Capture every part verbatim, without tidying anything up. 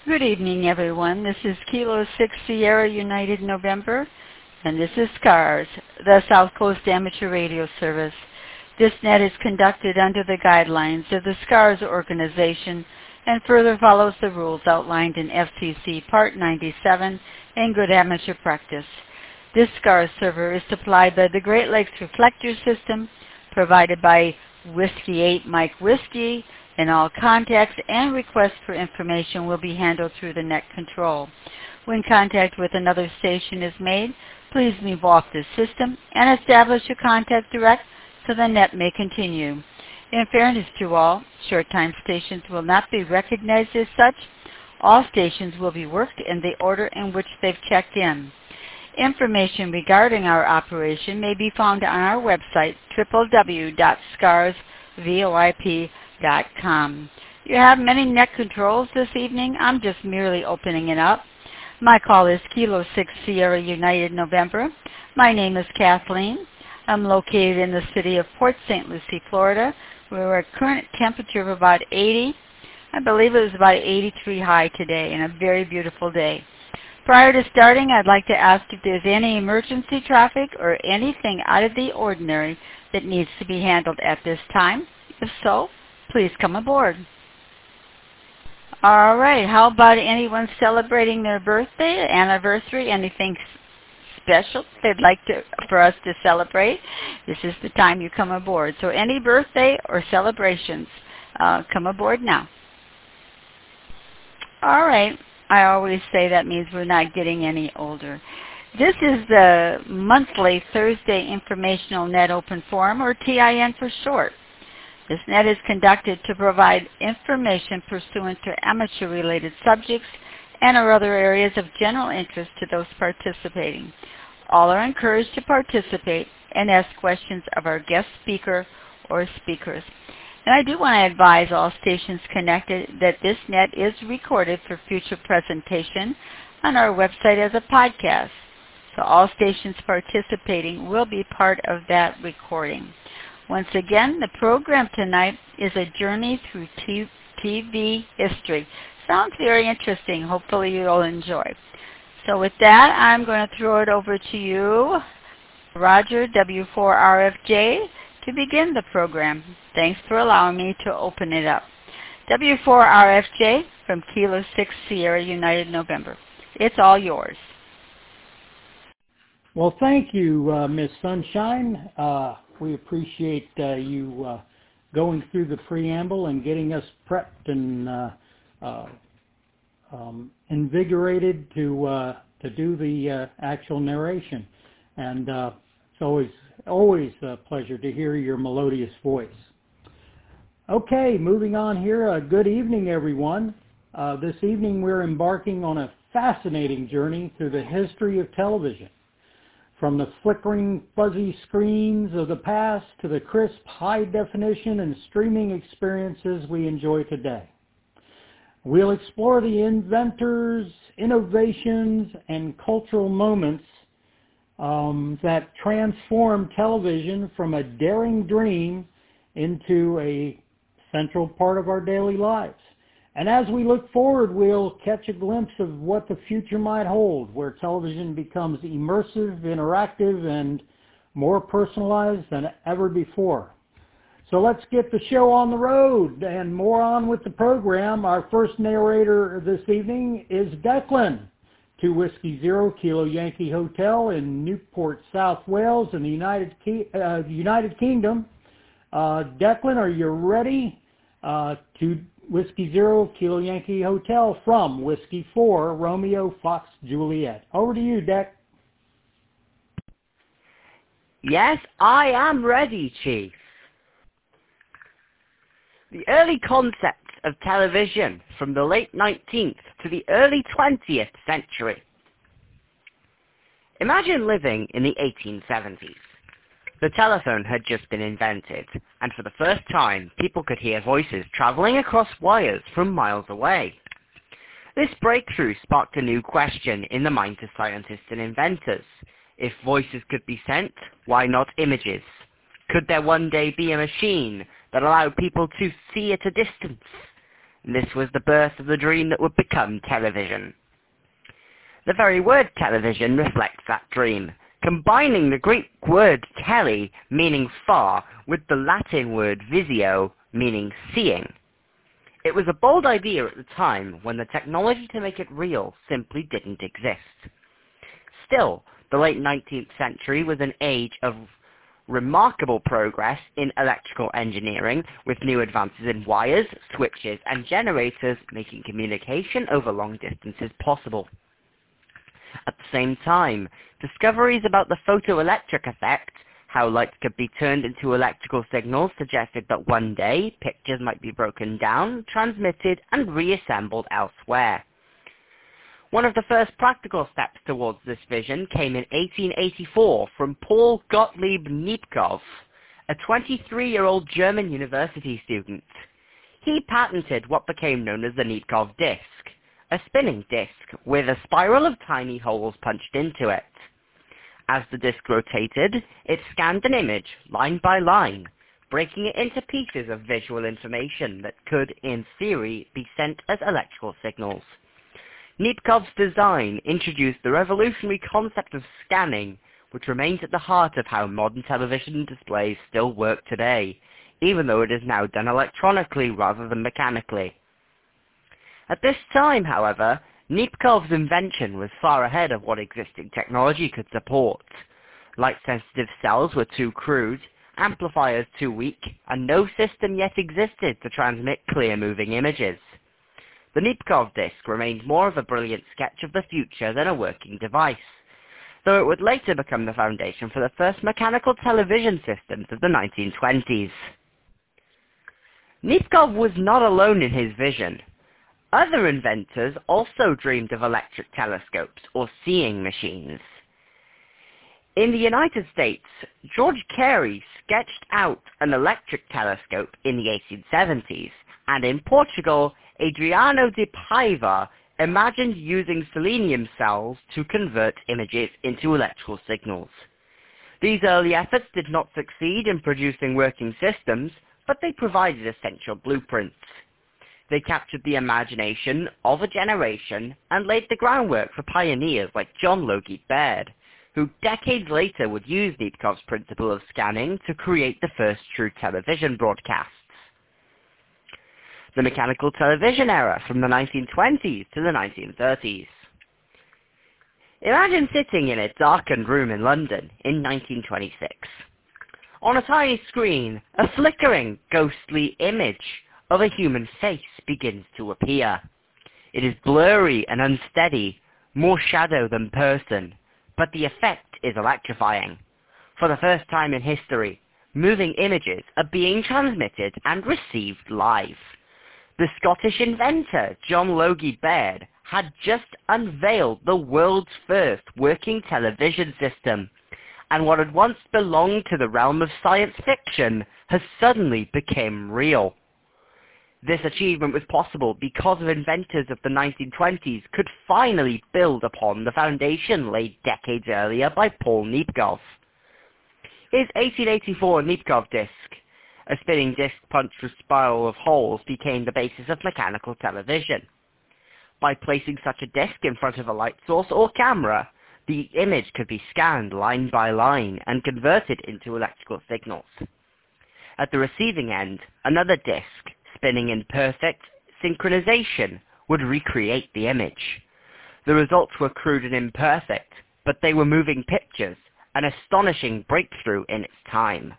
Good evening, everyone. This is Kilo six Sierra United November, and this is SCARS, the South Coast Amateur Radio Service. This net is conducted under the guidelines of the SCARS organization and further follows the rules outlined in F C C Part ninety-seven and Good Amateur Practice. This SCARS server is supplied by the Great Lakes Reflector System, provided by Whiskey eight Mike Whiskey, and all contacts and requests for information will be handled through the net control. When contact with another station is made, please move off the system and establish a contact direct so the net may continue. In fairness to all, short-time stations will not be recognized as such. All stations will be worked in the order in which they've checked in. Information regarding our operation may be found on our website, w w w dot scars voip dot com. You have many net controls this evening. I'm just merely opening it up. My call is Kilo six Sierra United November. My name is Kathleen. I'm located in the city of Port Saint Lucie, Florida. We're at current temperature of about eighty. I believe it was about eighty-three high today, and a very beautiful day. Prior to starting, I'd like to ask if there's any emergency traffic or anything out of the ordinary that needs to be handled at this time. If so, please come aboard. All right, how about anyone celebrating their birthday, anniversary, anything special they'd like to, for us to celebrate? This is the time you come aboard. So any birthday or celebrations, uh, come aboard now. All right, I always say that means we're not getting any older. This is the monthly Thursday Informational Net Open Forum, or T I N for short. This net is conducted to provide information pursuant to amateur-related subjects and or other areas of general interest to those participating. All are encouraged to participate and ask questions of our guest speaker or speakers. And I do want to advise all stations connected that this net is recorded for future presentation on our website as a podcast. So all stations participating will be part of that recording. Once again, the program tonight is a journey through T V history. Sounds very interesting. Hopefully you'll enjoy. So with that, I'm going to throw it over to you, Roger, W four R F J, to begin the program. Thanks for allowing me to open it up. W four R F J from Kilo six Sierra United November. It's all yours. Well, thank you, uh, Miss Sunshine. Uh, we appreciate uh, you uh, going through the preamble and getting us prepped and uh, uh, um, invigorated to uh, to do the uh, actual narration. And uh, it's always always a pleasure to hear your melodious voice. Okay, moving on here. Uh, good evening, everyone. Uh, this evening we're embarking on a fascinating journey through the history of television. From the flickering, fuzzy screens of the past to the crisp, high-definition and streaming experiences we enjoy today. We'll explore the inventors, innovations, and cultural moments um, that transform television from a daring dream into a central part of our daily lives. And as we look forward, we'll catch a glimpse of what the future might hold, where television becomes immersive, interactive, and more personalized than ever before. So let's get the show on the road and more on with the program. Our first narrator this evening is Declan, two Whiskey Zero Kilo Yankee Hotel in Newport, South Wales in the United, Ki- uh, United Kingdom. Uh, Declan, are you ready uh, to... Whiskey Zero Kilo Yankee Hotel from Whiskey Four Romeo Fox Juliet. Over to you, Deck. Yes, I am ready, Chief. The early concepts of television from the late nineteenth to the early twentieth century. Imagine living in the eighteen seventies. The telephone had just been invented, and for the first time, people could hear voices traveling across wires from miles away. This breakthrough sparked a new question in the minds of scientists and inventors. If voices could be sent, why not images? Could there one day be a machine that allowed people to see at a distance? This was the birth of the dream that would become television. The very word television reflects that dream, combining the Greek word tele, meaning far, with the Latin word visio, meaning seeing. It was a bold idea at the time when the technology to make it real simply didn't exist. Still, the late nineteenth century was an age of remarkable progress in electrical engineering, with new advances in wires, switches, and generators making communication over long distances possible. At the same time, discoveries about the photoelectric effect, how light could be turned into electrical signals, suggested that one day pictures might be broken down, transmitted, and reassembled elsewhere. One of the first practical steps towards this vision came in eighteen eighty-four from Paul Gottlieb Nipkow, a twenty-three-year-old German university student. He patented what became known as the Nipkow disk, a spinning disk with a spiral of tiny holes punched into it. As the disk rotated, it scanned an image, line by line, breaking it into pieces of visual information that could, in theory, be sent as electrical signals. Nipkow's design introduced the revolutionary concept of scanning, which remains at the heart of how modern television displays still work today, even though it is now done electronically rather than mechanically. At this time, however, Nipkow's invention was far ahead of what existing technology could support. Light-sensitive cells were too crude, amplifiers too weak, and no system yet existed to transmit clear-moving images. The Nipkow disk remained more of a brilliant sketch of the future than a working device, though it would later become the foundation for the first mechanical television systems of the nineteen twenties. Nipkow was not alone in his vision. Other inventors also dreamed of electric telescopes, or seeing machines. In the United States, George Carey sketched out an electric telescope in the eighteen seventies, and in Portugal, Adriano de Paiva imagined using selenium cells to convert images into electrical signals. These early efforts did not succeed in producing working systems, but they provided essential blueprints. They captured the imagination of a generation and laid the groundwork for pioneers like John Logie Baird, who decades later would use Nipkow's principle of scanning to create the first true television broadcasts. The mechanical television era from the nineteen twenties to the nineteen thirties. Imagine sitting in a darkened room in London in nineteen twenty-six. On a tiny screen, a flickering, ghostly image of a human face begins to appear. It is blurry and unsteady, more shadow than person, but the effect is electrifying. For the first time in history, moving images are being transmitted and received live. The Scottish inventor, John Logie Baird, had just unveiled the world's first working television system, and what had once belonged to the realm of science fiction has suddenly become real. This achievement was possible because of inventors of the nineteen twenties could finally build upon the foundation laid decades earlier by Paul Nipkow. His eighteen eighty-four Nipkow disk, a spinning disk punched with spiral of holes, became the basis of mechanical television. By placing such a disk in front of a light source or camera, the image could be scanned line by line and converted into electrical signals. At the receiving end, another disk, spinning in perfect synchronization, would recreate the image. The results were crude and imperfect, but they were moving pictures, an astonishing breakthrough in its time.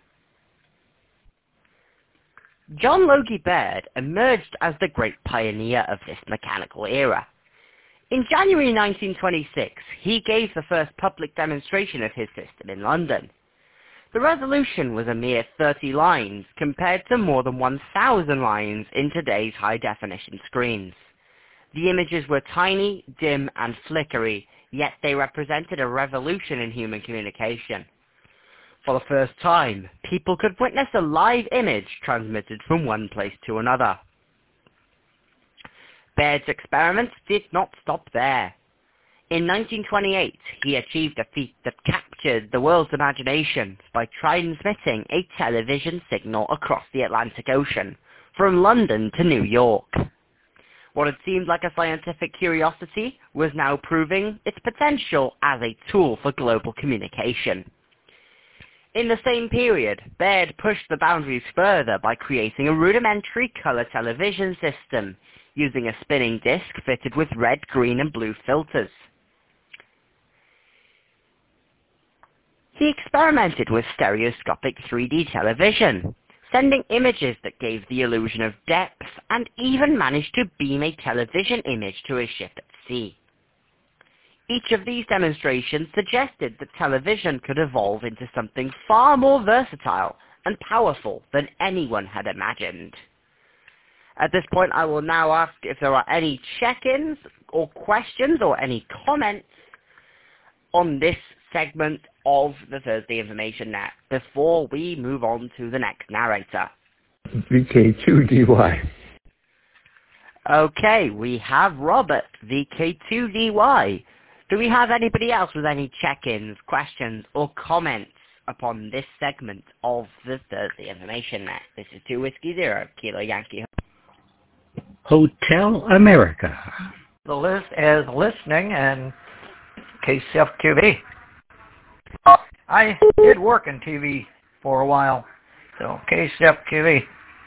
John Logie Baird emerged as the great pioneer of this mechanical era. In January nineteen twenty-six, he gave the first public demonstration of his system in London. The resolution was a mere thirty lines compared to more than one thousand lines in today's high-definition screens. The images were tiny, dim, and flickery, yet they represented a revolution in human communication. For the first time, people could witness a live image transmitted from one place to another. Baird's experiments did not stop there. In nineteen twenty-eight, he achieved a feat that captured the world's imagination by transmitting a television signal across the Atlantic Ocean, from London to New York. What had seemed like a scientific curiosity was now proving its potential as a tool for global communication. In the same period, Baird pushed the boundaries further by creating a rudimentary color television system using a spinning disc fitted with red, green, and blue filters. He experimented with stereoscopic three D television, sending images that gave the illusion of depth, and even managed to beam a television image to a ship at sea. Each of these demonstrations suggested that television could evolve into something far more versatile and powerful than anyone had imagined. At this point, I will now ask if there are any check-ins or questions or any comments on this segment of the Thursday Information Net before we move on to the next narrator. V K two D Y. Okay, we have Robert, V K two D Y. Do we have anybody else with any check-ins, questions, or comments upon this segment of the Thursday Information Net? This is two Whiskey Zero, Kilo Yankee. Hotel America. The list is listening and K C F Q V. I did work in T V for a while, so K C F Q V.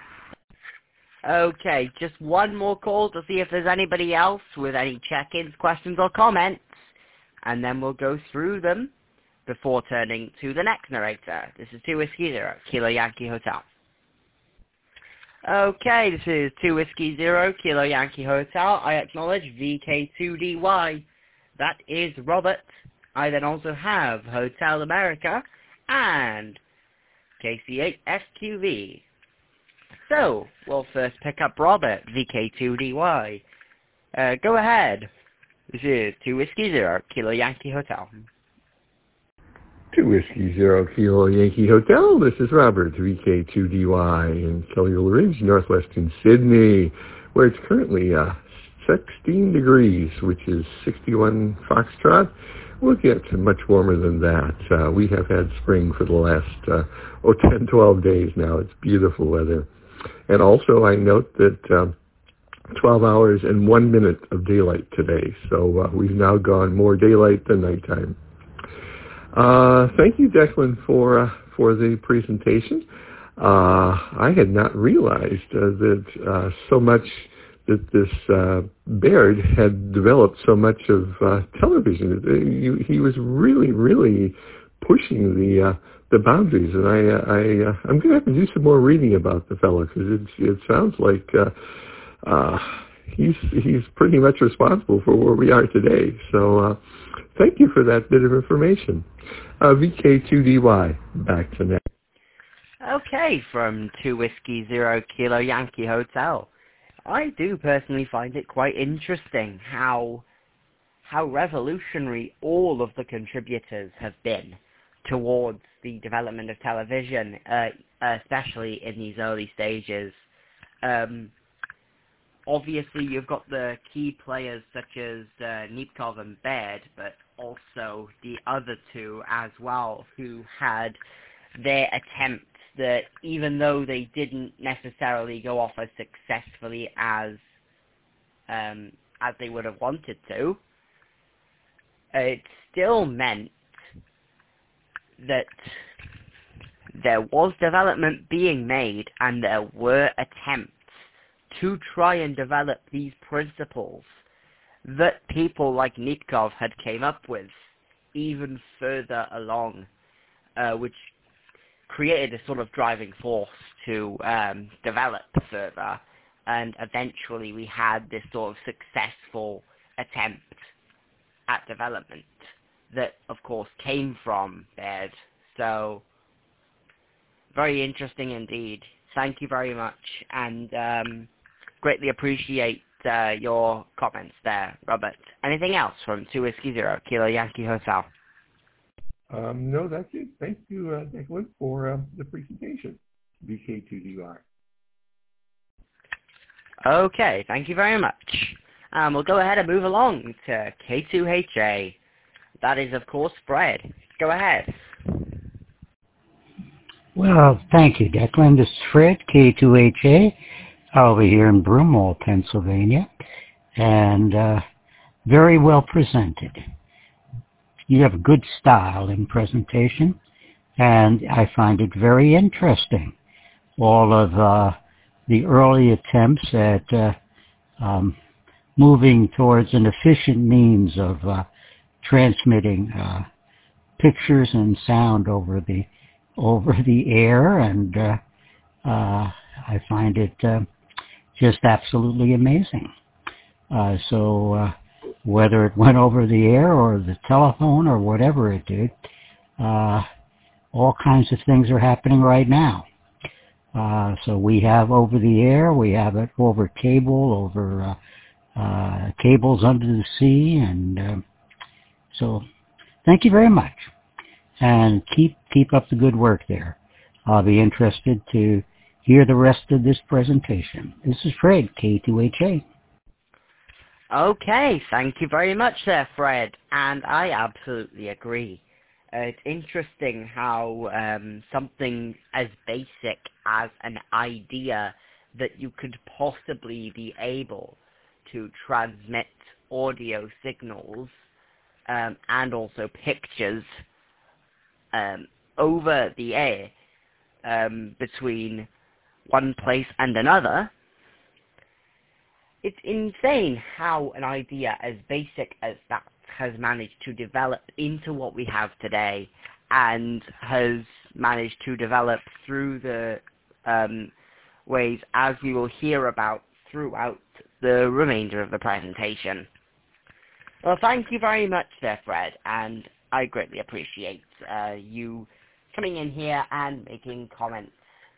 Okay, just one more call to see if there's anybody else with any check-ins, questions, or comments, and then we'll go through them before turning to the next narrator. This is two Whiskey Zero, Kilo Yankee Hotel. Okay, this is two Whiskey Zero, Kilo Yankee Hotel. I acknowledge V K two D Y. That is Robert. I then also have Hotel America and K C eight S Q V. So, we'll first pick up Robert, V K two D Y. Uh, go ahead. This is two Whiskey Zero, Kilo Yankee Hotel. two Whiskey Zero, Kilo Yankee Hotel. This is Robert, V K two D Y in Cellular Ridge, northwestern Sydney, where it's currently uh, sixteen degrees, which is sixty-one Foxtrot. We'll get much warmer than that. Uh, we have had spring for the last uh, oh, ten, twelve days now. It's beautiful weather. And also I note that um, twelve hours and one minute of daylight today. So uh, we've now gone more daylight than nighttime. Uh, thank you, Declan, for uh, for the presentation. Uh, I had not realized uh, that uh, so much that this uh, Baird had developed so much of uh, television. He, he was really, really pushing the uh, the boundaries, and I, I uh, I'm going to have to do some more reading about the fellow because it it sounds like uh, uh, he's he's pretty much responsible for where we are today. So uh, thank you for that bit of information. Uh, V K two D Y, back to next. Okay, from two Whiskey Zero Kilo Yankee Hotel. I do personally find it quite interesting how how revolutionary all of the contributors have been towards the development of television, uh, especially in these early stages. Um, obviously, you've got the key players such as uh, Nipkow and Baird, but also the other two as well, who had their attempts that, even though they didn't necessarily go off as successfully as um, as they would have wanted to, it still meant that there was development being made and there were attempts to try and develop these principles that people like Nipkow had came up with even further along, uh, which created a sort of driving force to um, develop further, and eventually we had this sort of successful attempt at development that, of course, came from Baird. So, very interesting indeed. Thank you very much, and um, greatly appreciate uh, your comments there, Robert. Anything else from two Whiskey Zero, Kilo Yankee Hotel? Um, no, that's it. Thank you, uh, Declan, for uh, the presentation. V K two D Y. Okay, thank you very much. Um, we'll go ahead and move along to K two H A. That is, of course, Fred. Go ahead. Well, thank you, Declan. This is Fred, K two H A, over here in Broomall, Pennsylvania. and uh, very well presented. You have a good style in presentation, and I find it very interesting. All of uh, the early attempts at uh, um, moving towards an efficient means of uh, transmitting uh, pictures and sound over the over the air, and uh, uh, I find it uh, just absolutely amazing. Uh, so uh, whether it went over the air or the telephone or whatever it did, uh, all kinds of things are happening right now. Uh, so we have over the air, we have it over cable, over uh, uh, cables under the sea, and uh, so thank you very much, and keep keep up the good work there. I'll be interested to hear the rest of this presentation. This is Fred, K two H A. Okay, thank you very much there, Fred, and I absolutely agree. Uh, it's interesting how um, something as basic as an idea that you could possibly be able to transmit audio signals um, and also pictures um, over the air um, between one place and another. It's insane how an idea as basic as that has managed to develop into what we have today, and has managed to develop through the um, ways as we will hear about throughout the remainder of the presentation. Well, thank you very much there, Fred, and I greatly appreciate uh, you coming in here and making comments.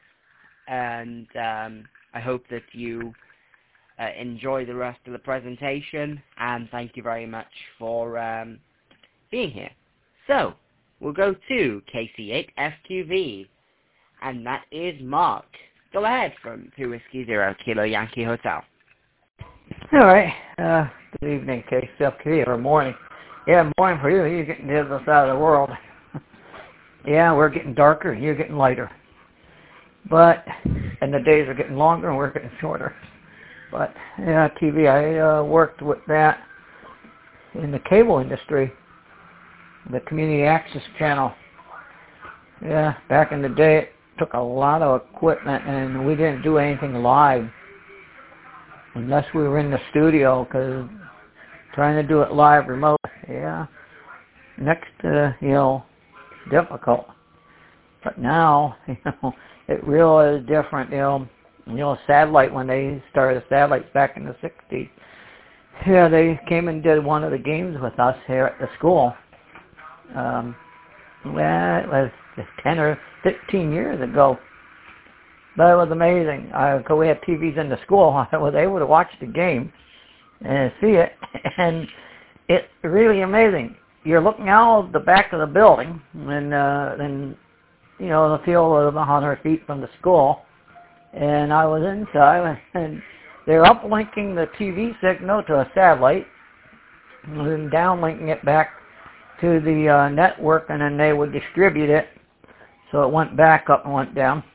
And um, I hope that you uh, enjoy the rest of the presentation, and thank you very much for um, being here. So, we'll go to K C eight F Q V, and that is Mark. Go ahead from two Whiskey Zero Kilo Yankee Hotel. All right. Uh, good evening, K C F Q V, or morning. Yeah, morning for you. You're getting the other side of the world. Yeah, we're getting darker, you're getting lighter. But, and the days are getting longer and we're getting shorter. But, yeah, T V, I uh, worked with that in the cable industry, the community access channel. Yeah, back in the day it took a lot of equipment and we didn't do anything live unless we were in the studio, because trying to do it live remote, yeah, next to, you know, difficult. But now, you know, it really is different, you know. You know, satellite, when they started the satellites back in the sixties, yeah, they came and did one of the games with us here at the school. Um, well, it was ten or fifteen years ago. But it was amazing. Uh, cause we had T Vs in the school. I was able to watch the game and see it, and it's really amazing. You're looking out the back of the building, and uh, and you know, the field was a hundred feet from the school, and I was inside, and they're uplinking the T V signal to a satellite, and then downlinking it back to the uh, network, and then they would distribute it, so it went back up and went down.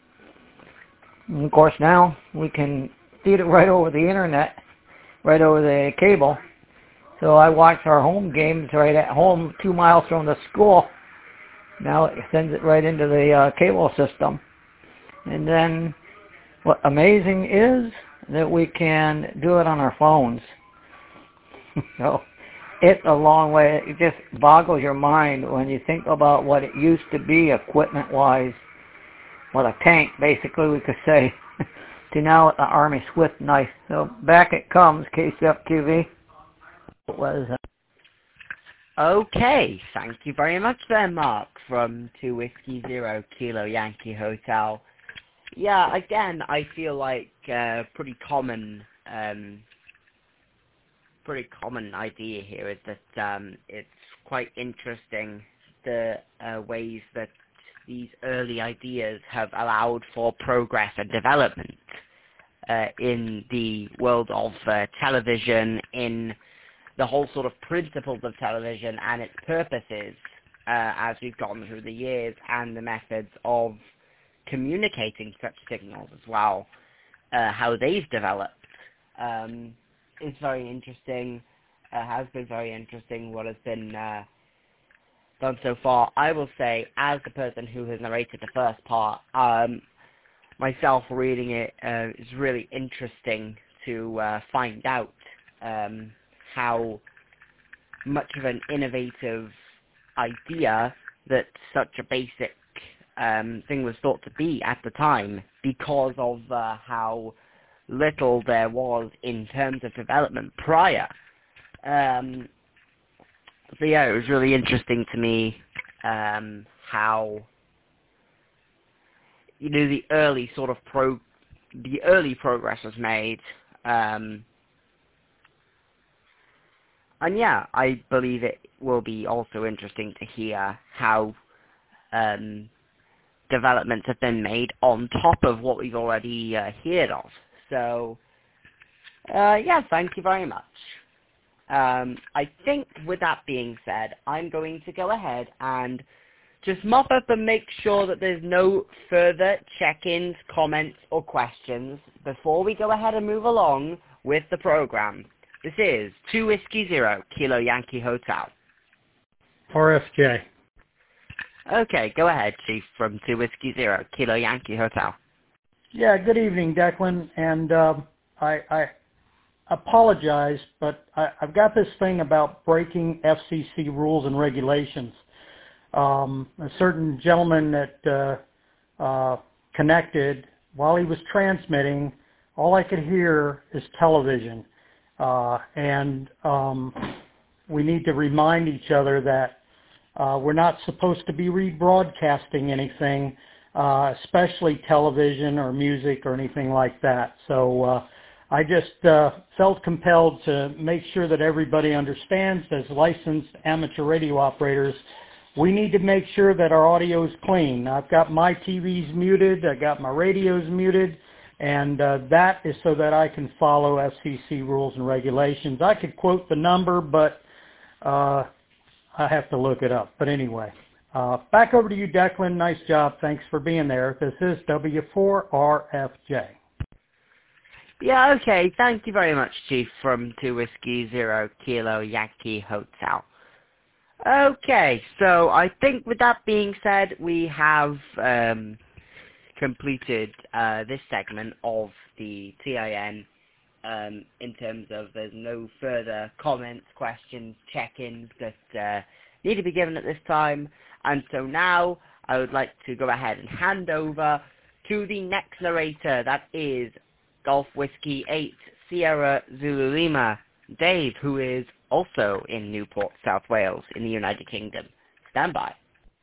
And of course, now we can feed it right over the internet, right over the cable. So I watch our home games right at home, two miles from the school. Now it sends it right into the uh, cable system. And then what amazing is that we can do it on our phones. So it's a long way. It just boggles your mind when you think about what it used to be equipment-wise. What a tank, basically, we could say, to now the Army Swift knife. So back it comes, K C F Q V. It was. Uh, Okay, thank you very much there, Mark, from two Whiskey Zero Kilo Yankee Hotel. Yeah, again, I feel like uh, pretty common, um, pretty common idea here is that um, it's quite interesting the uh, ways that these early ideas have allowed for progress and development uh, in the world of uh, television, in the whole sort of principles of television and its purposes uh, as we've gone through the years, and the methods of communicating such signals as well, uh, how they've developed. Um, is very interesting, uh, has been very interesting, what has been uh, done so far. I will say, as the person who has narrated the first part, um, myself reading it uh, is really interesting to uh, find out um, how much of an innovative idea that such a basic um, thing was thought to be at the time, because of uh, how little there was in terms of development prior. Um, so yeah, it was really interesting to me um, how, you know, the early sort of pro, the early progress was made. Um, and yeah, I believe it will be also interesting to hear how um, developments have been made on top of what we've already uh, heard of. So, uh, yeah, thank you very much. Um, I think with that being said, I'm going to go ahead and just mop up and make sure that there's no further check-ins, comments, or questions before we go ahead and move along with the program. This is two Whiskey Zero, Kilo Yankee Hotel. R F J. Okay, go ahead, Chief, from two Whiskey Zero, Kilo Yankee Hotel. Yeah, good evening, Declan. And um, I, I apologize, but I, I've got this thing about breaking F C C rules and regulations. Um, a certain gentleman that uh, uh, connected, while he was transmitting, all I could hear is television. Uh, and um, we need to remind each other that uh, we're not supposed to be rebroadcasting anything, uh, especially television or music or anything like that. So uh, I just uh, felt compelled to make sure that everybody understands, as licensed amateur radio operators, we need to make sure that our audio is clean. I've got my T Vs muted, I got my radios muted, and uh, that is so that I can follow F C C rules and regulations. I could quote the number, but uh, I have to look it up. But anyway, uh, back over to you, Declan. Nice job. Thanks for being there. This is W four R F J. Yeah, okay. Thank you very much, Chief, from two Whiskey Zero Kilo Yankee Hotel. Okay, so I think with that being said, we have um, completed uh, this segment of the T I N um, in terms of there's no further comments, questions, check-ins that uh, need to be given at this time. And so now I would like to go ahead and hand over to the next narrator, that is Golf Whiskey eight Sierra Zulu Lima, Dave, who is also in Newport, South Wales, in the United Kingdom. Stand by.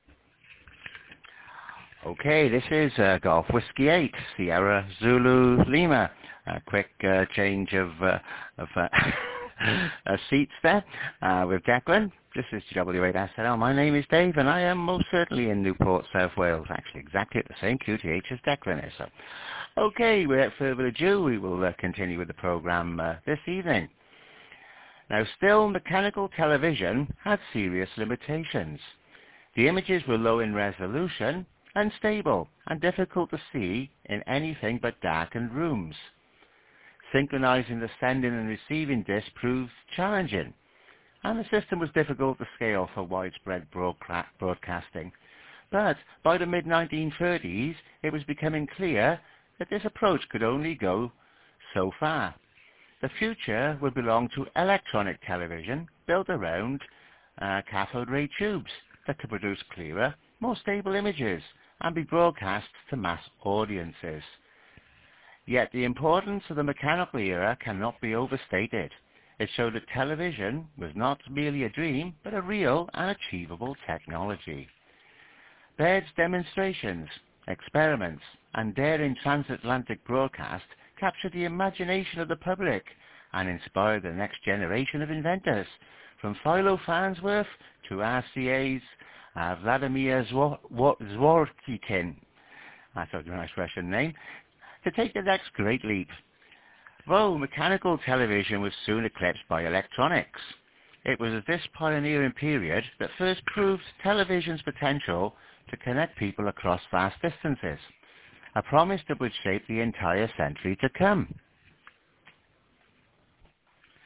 Okay, this is uh, Golf Whiskey eight, Sierra Zulu Lima. A quick uh, change of, uh, of uh, uh, seats there uh, with Declan. This is G W eight S L L. My name is Dave, and I am most certainly in Newport, South Wales, actually exactly at the same Q T H as Declan is. So, okay, without further ado, we will uh, continue with the program uh, this evening. Now, still, mechanical television had serious limitations. The images were low in resolution, unstable, and difficult to see in anything but darkened rooms. Synchronizing the sending and receiving disc proved challenging, and the system was difficult to scale for widespread broadcasting. But by the mid nineteen thirties, it was becoming clear that this approach could only go so far. The future would belong to electronic television built around uh, cathode ray tubes that could produce clearer, more stable images and be broadcast to mass audiences. Yet the importance of the mechanical era cannot be overstated. It showed that television was not merely a dream, but a real and achievable technology. Baird's demonstrations, experiments, and daring transatlantic broadcast captured the imagination of the public and inspired the next generation of inventors, from Philo Farnsworth to R C A's uh, Vladimir Zworykin, that's a nice Russian name, to take the next great leap. Though mechanical television was soon eclipsed by electronics, it was at this pioneering period that first proved television's potential to connect people across vast distances, a promise that would shape the entire century to come.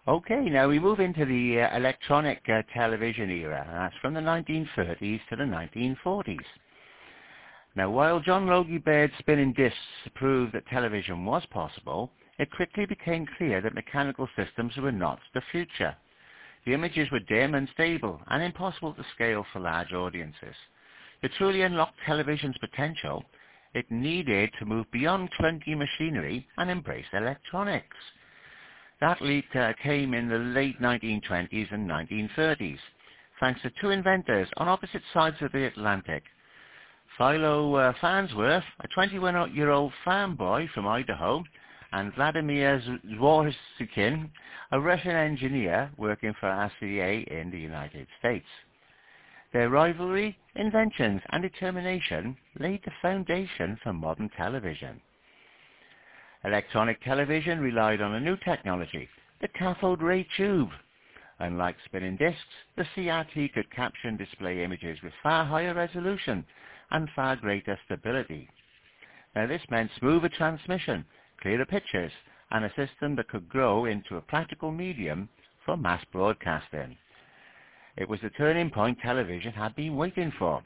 Okay, now we move into the uh, electronic uh, television era, and that's from the nineteen thirties to the nineteen forties. Now, while John Logie Baird's spinning discs proved that television was possible, it quickly became clear that mechanical systems were not the future. The images were dim, unstable, and impossible to scale for large audiences. To truly unlock television's potential, it needed to move beyond clunky machinery and embrace electronics. That leap uh, came in the late nineteen twenties and nineteen thirties, thanks to two inventors on opposite sides of the Atlantic. Philo uh, Farnsworth, a twenty-one-year-old farm boy from Idaho, and Vladimir Zworykin, a Russian engineer working for R C A in the United States. Their rivalry, inventions, and determination laid the foundation for modern television. Electronic television relied on a new technology, the cathode ray tube. Unlike spinning discs, the C R T could capture and display images with far higher resolution and far greater stability. Now, this meant smoother transmission, clearer pictures, and a system that could grow into a practical medium for mass broadcasting. It was the turning point television had been waiting for.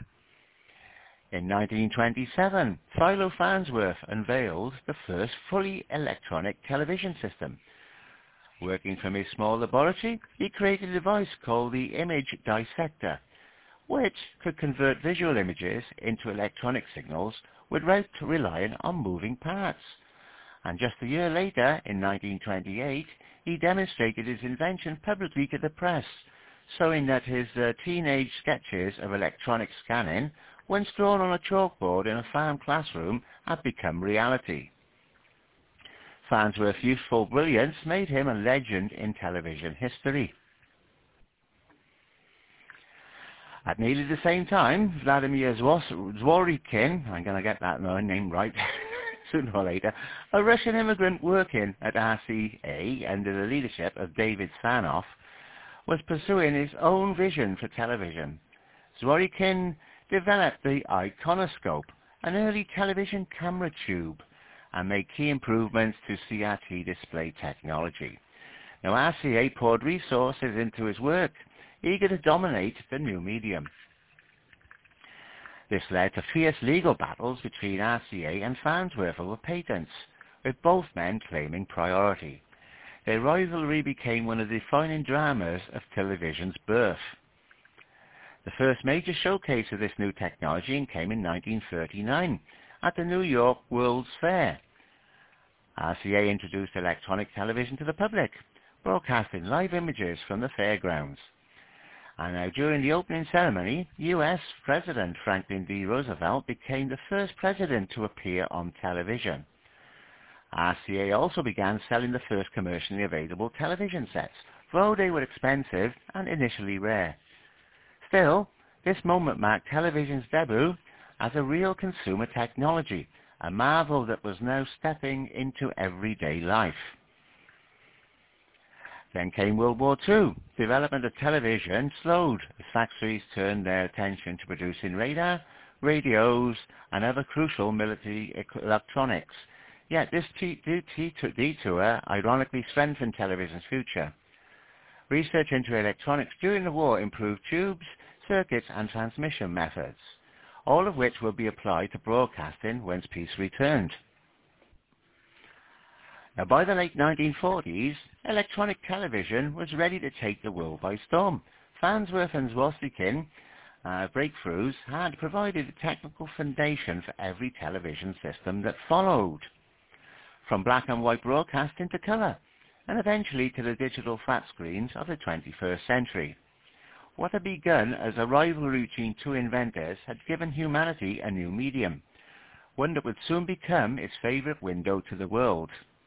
In nineteen twenty-seven, Philo Farnsworth unveiled the first fully electronic television system. Working from his small laboratory, he created a device called the Image Dissector, which could convert visual images into electronic signals without relying on moving parts. And just a year later, in nineteen twenty-eight, he demonstrated his invention publicly to the press, showing that his uh, teenage sketches of electronic scanning, once drawn on a chalkboard in a farm classroom, had become reality. Farnsworth's youthful brilliance made him a legend in television history. At nearly the same time, Vladimir Zworykin, I'm going to get that name right sooner or later, a Russian immigrant working at R C A under the leadership of David Sarnoff, was pursuing his own vision for television. Zworykin developed the iconoscope, an early television camera tube, and made key improvements to C R T display technology. Now, R C A poured resources into his work, eager to dominate the new medium. This led to fierce legal battles between R C A and Farnsworth over patents, with both men claiming priority. Their rivalry became one of the defining dramas of television's birth. The first major showcase of this new technology came in nineteen thirty-nine at the New York World's Fair. R C A introduced electronic television to the public, broadcasting live images from the fairgrounds. And now, during the opening ceremony, U S President Franklin D. Roosevelt became the first president to appear on television. R C A also began selling the first commercially available television sets, though they were expensive and initially rare. Still, this moment marked television's debut as a real consumer technology, a marvel that was now stepping into everyday life. Then came World War Two. Development of television slowed as factories turned their attention to producing radar, radios, and other crucial military electronics. Yet this detour ironically strengthened television's future. Research into electronics during the war improved tubes, circuits, and transmission methods, all of which will be applied to broadcasting once peace returned. Now, by the late nineteen forties, electronic television was ready to take the world by storm. Farnsworth and Zworykin uh, breakthroughs had provided a technical foundation for every television system that followed, from black and white broadcasting to colour, and eventually to the digital flat screens of the twenty-first century. What had begun as a rivalry between two inventors had given humanity a new medium, one that would soon become its favourite window to the world.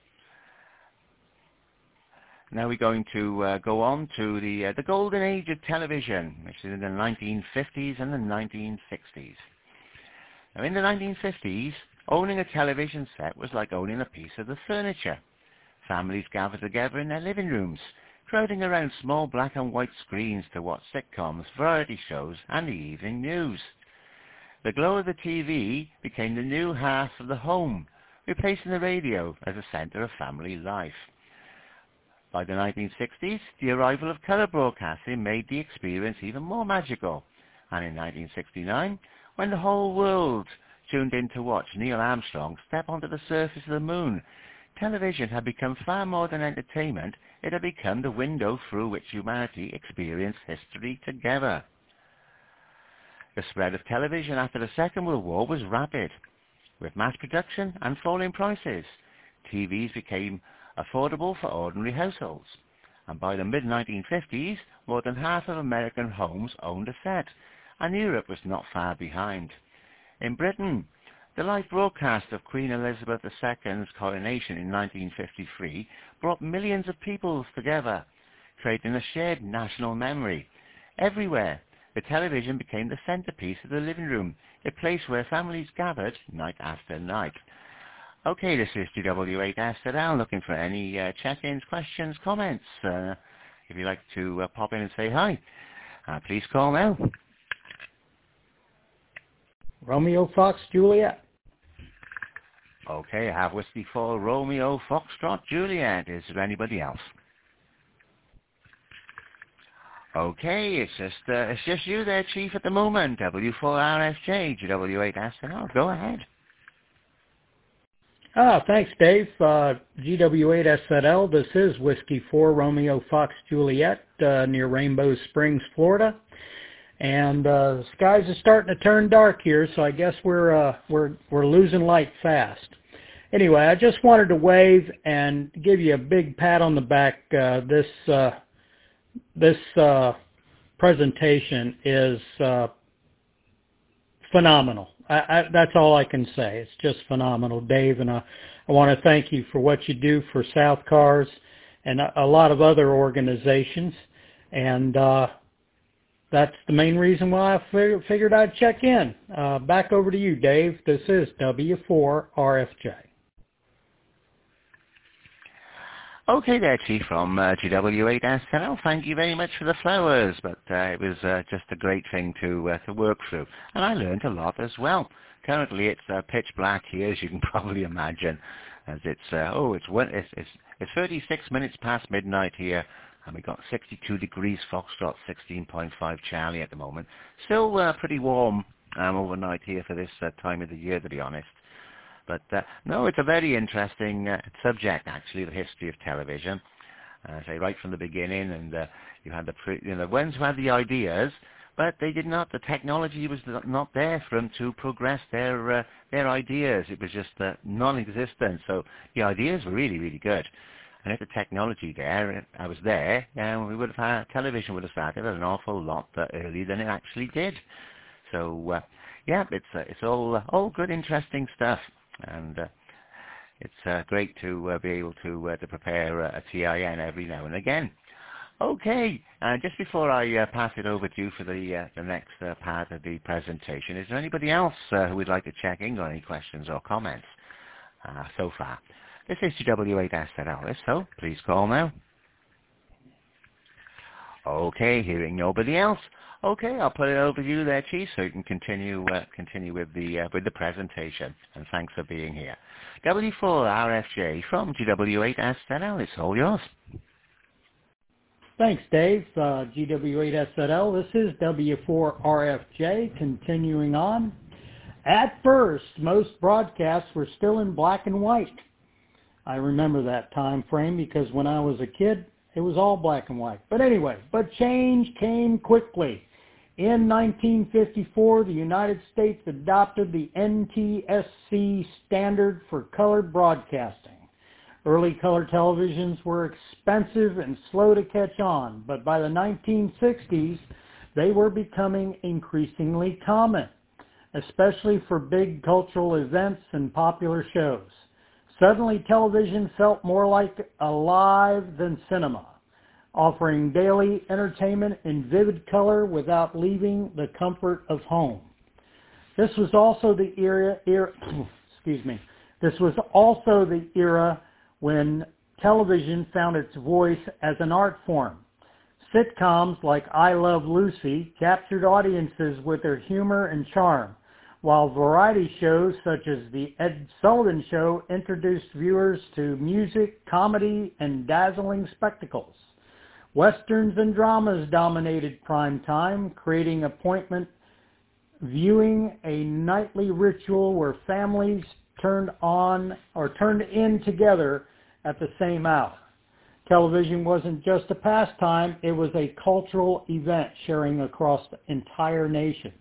Now we're going to uh, go on to the, uh, the golden age of television, which is in the nineteen fifties and the nineteen sixties. Now, in the nineteen fifties, owning a television set was like owning a piece of the furniture. Families gathered together in their living rooms, crowding around small black and white screens to watch sitcoms, variety shows, and the evening news. The glow of the T V became the new hearth of the home, replacing the radio as a centre of family life. By the nineteen sixties, the arrival of color broadcasting made the experience even more magical. And in nineteen sixty-nine, when the whole world tuned in to watch Neil Armstrong step onto the surface of the moon, television had become far more than entertainment. It had become the window through which humanity experienced history together. The spread of television after the Second World War was rapid. With mass production and falling prices, T Vs became affordable for ordinary households. And by the mid nineteen fifties, more than half of American homes owned a set, and Europe was not far behind. In Britain, the live broadcast of Queen Elizabeth the Second's coronation in nineteen fifty-three brought millions of people together, creating a shared national memory. Everywhere, the television became the centerpiece of the living room, a place where families gathered night after night. Okay, this is G W eight S Z L, looking for any uh, check-ins, questions, comments. Uh, if you'd like to uh, pop in and say hi, uh, please call now. Romeo Fox Juliet. Okay, I have Whiskey for Romeo Foxtrot Juliet. Is there anybody else? Okay, it's just uh, it's just you there, Chief, at the moment. W four R F J, G W eight S Z L. Go ahead. Ah, thanks, Dave. Uh, G W eight S Z L, this is Whiskey for Romeo Fox Juliet uh, near Rainbow Springs, Florida. And uh, the skies are starting to turn dark here, so I guess we're uh, we're we're losing light fast. Anyway, I just wanted to wave and give you a big pat on the back. Uh, this uh, this uh, presentation is uh, phenomenal. I, I, that's all I can say. It's just phenomenal, Dave, and I, I want to thank you for what you do for South Cars and a, a lot of other organizations. And uh, that's the main reason why I fig- figured I'd check in. Uh, back over to you, Dave. This is W four R F J. Okay there, Chief, from uh, G W eight S Z L. Thank you very much for the flowers, but uh, it was uh, just a great thing to uh, to work through. And I learned a lot as well. Currently, it's uh, pitch black here, as you can probably imagine, as it's, uh, oh, it's, one, it's, it's, it's thirty-six minutes past midnight here, and we've got sixty-two degrees Foxtrot, sixteen point five Charlie at the moment. Still uh, pretty warm um, overnight here for this uh, time of the year, to be honest. But uh, no, it's a very interesting uh, subject, actually, the history of television. Uh, say right from the beginning, and uh, you had the pre- you know the ones who had the ideas, but they did not. The technology was not there for them to progress their uh, their ideas. It was just uh, non-existent. So the ideas were really, really good. And if the technology there, I was there, uh, we would have had television would have started an awful lot uh, earlier than it actually did. So uh, yeah, it's uh, it's all uh, all good, interesting stuff. And uh, it's uh, great to uh, be able to uh, to prepare uh, a T I N every now and again. Okay, uh, just before I uh, pass it over to you for the uh, the next uh, part of the presentation, is there anybody else uh, who would like to check in on any questions or comments uh, so far? This is G W eight S Z L, so please call now. Okay, hearing nobody else. Okay, I'll put it over to you there, Chief, so you can continue uh, continue with the uh, with the presentation. And thanks for being here. W four R F J from G W eight S Z L, it's all yours. Thanks, Dave. Uh, G W eight S Z L, this is W four R F J, continuing on. At first, most broadcasts were still in black and white. I remember that time frame because when I was a kid, it was all black and white. But anyway, but change came quickly. In nineteen fifty-four, the United States adopted the N T S C standard for colored broadcasting. Early color televisions were expensive and slow to catch on, but by the nineteen sixties, they were becoming increasingly common, especially for big cultural events and popular shows. Suddenly, television felt more like alive than cinema, offering daily entertainment in vivid color without leaving the comfort of home. This was also the era, era excuse me, this was also the era when television found its voice as an art form. Sitcoms like I Love Lucy captured audiences with their humor and charm, while variety shows such as The Ed Sullivan Show introduced viewers to music, comedy, and dazzling spectacles. Westerns and dramas dominated prime time, creating appointment viewing, a nightly ritual where families turned on or turned in together at the same hour. Television wasn't just a pastime, it was a cultural event sharing across entire nations.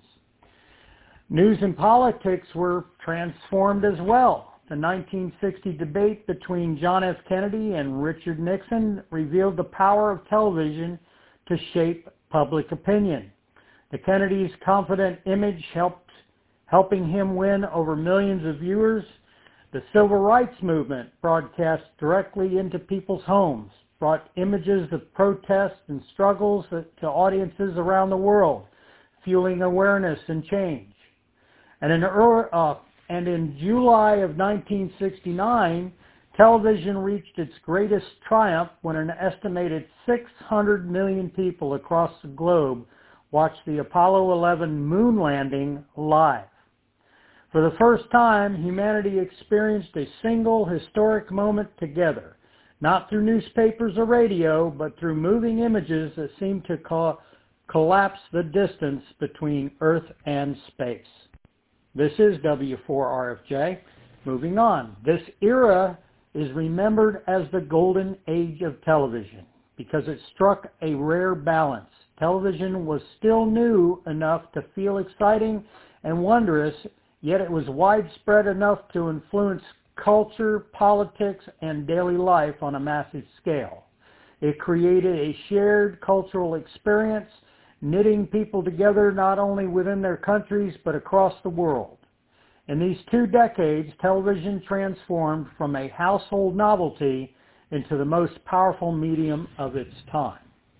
News and politics were transformed as well. The nineteen sixty debate between John F. Kennedy and Richard Nixon revealed the power of television to shape public opinion. The Kennedy's confident image helped helping him win over millions of viewers. The Civil Rights Movement, broadcast directly into people's homes, brought images of protests and struggles to audiences around the world, fueling awareness and change. And in, uh, and in July of nineteen sixty-nine, television reached its greatest triumph when an estimated six hundred million people across the globe watched the Apollo eleven moon landing live. For the first time, humanity experienced a single historic moment together, not through newspapers or radio, but through moving images that seemed to co- collapse the distance between Earth and space. This is W four R F J. Moving on. This era is remembered as the golden age of television because it struck a rare balance. Television was still new enough to feel exciting and wondrous, yet it was widespread enough to influence culture, politics, and daily life on a massive scale. It created a shared cultural experience, knitting people together not only within their countries but across the world. In these two decades, television transformed from a household novelty into the most powerful medium of its time.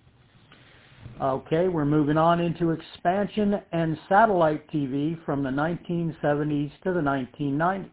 Okay, we're moving on into expansion and satellite T V from the nineteen seventies to the nineteen nineties.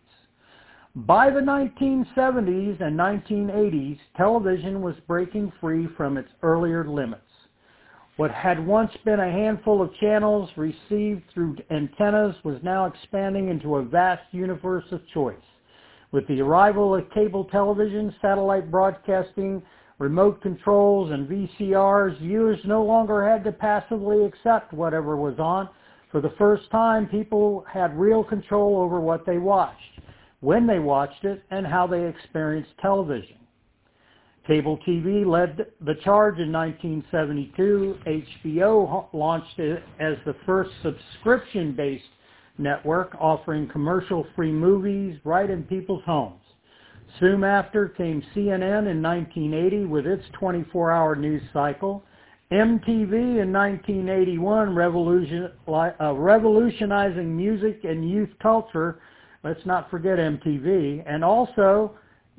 By the nineteen seventies and nineteen eighties, television was breaking free from its earlier limits. What had once been a handful of channels received through antennas was now expanding into a vast universe of choice. With the arrival of cable television, satellite broadcasting, remote controls, and V C Rs, viewers no longer had to passively accept whatever was on. For the first time, people had real control over what they watched, when they watched it, and how they experienced television. Cable T V led the charge in nineteen seventy-two. H B O launched it as the first subscription-based network, offering commercial-free movies right in people's homes. Soon after came C N N in nineteen eighty with its twenty-four hour news cycle. M T V in nineteen eighty-one, revolution, uh, revolutionizing music and youth culture. Let's not forget M T V. And also